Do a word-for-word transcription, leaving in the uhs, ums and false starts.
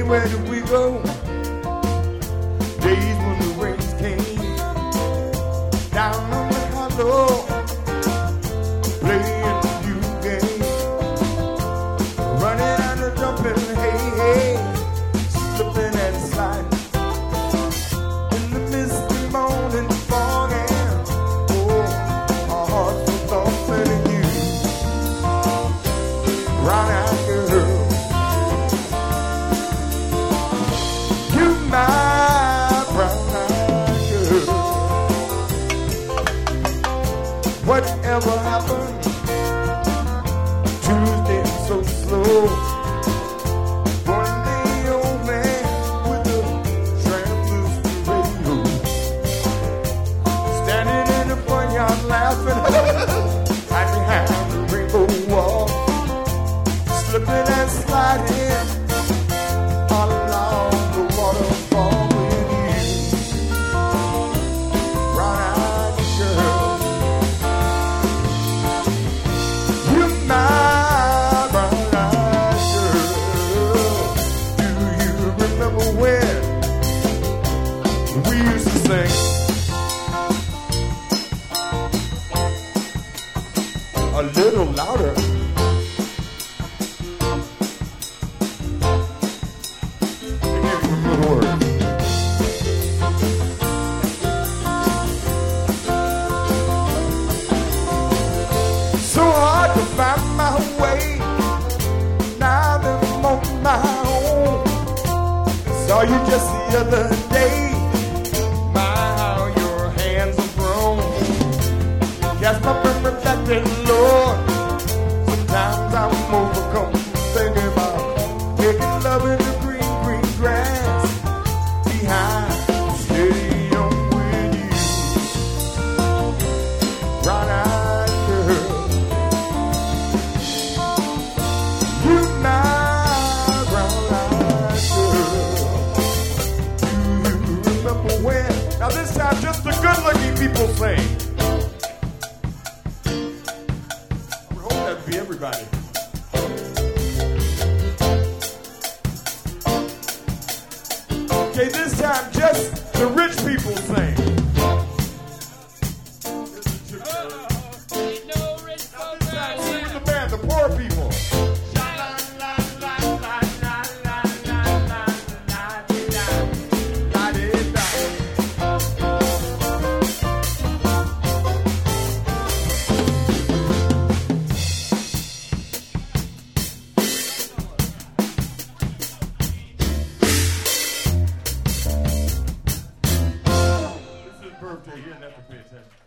where did we go? Days when the rains came down on the hollow, playing the few games, running and jumping, hey, hey, slipping and sliding in the misty morning fog, and oh, our hearts were thumping in you, brown-eyed girl. You my brown-eyed girl. Whatever happened? Tuesday so slow. One day old man with a transistor radio, standing in the front yard laughing right behind the rainbow wall, slipping and sliding all along the waterfall with you, brown-eyed girl. You my brown-eyed girl. Do you remember when we used to sing a little louder? I can't remember the words. So hard to find my way. Now that I'm on my own. Saw you just the other day. My, how your hands are grown. Cast my perspective, Lord. Sometimes I'm overcome, thinking about making love in the green, green grass behind steady on with you, brown-eyed girl. You my brown-eyed girl. Do you remember when? Now this time just the good-looking people sing. I would hope that'd be everybody. Okay, this time just the rich people sing. Ain't no rich Now folk this time around sing here. with the band, the poor people. This is birthday, you didn't have to pay attention.